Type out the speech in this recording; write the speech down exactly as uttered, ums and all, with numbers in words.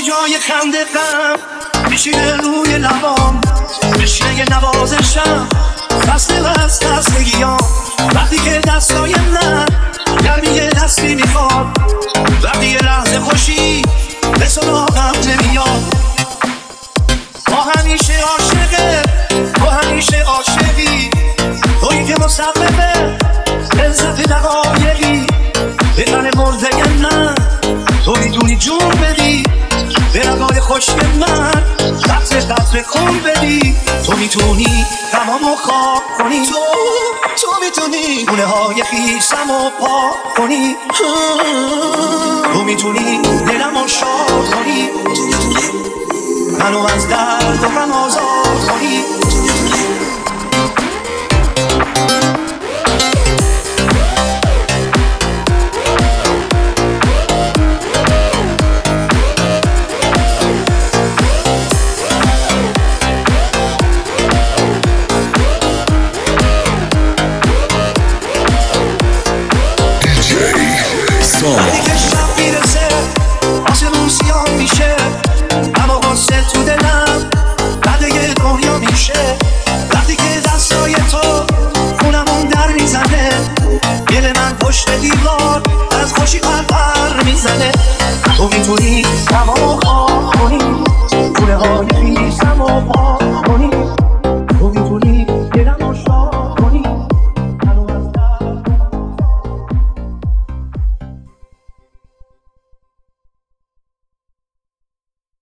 جای خنده غم میشینه روی لبام، بشینه یه نوازشم خسته و از خستگیام. وقتی که دستای من گرمی دستی میخواد، وقتی یه لحظه خوشی به سراغم نمیاد. با همیشه عاشقه، با همیشه عاشقی، تویی که مسببه لذت دقایقی. به تن مرده من تو میتونی جون بدی، به رگای خشک من قطره قطره خون بدی. تو میتونی تمامو خواب کنی، تو تو میتونی گونه های خیسمو پاک کنی، تو میتونی دلمو شاد کنی، منو از درد و غم آزاد کنی. وقتی که شب میرسه آسمون سیاه میشه، اما غصه تو دلم بعده دنیا میشه. وقتی که دستای تو خونمون در میزنه، دل من پشت دیوار از خوشی پر پر میزنه. تو میتونی تمام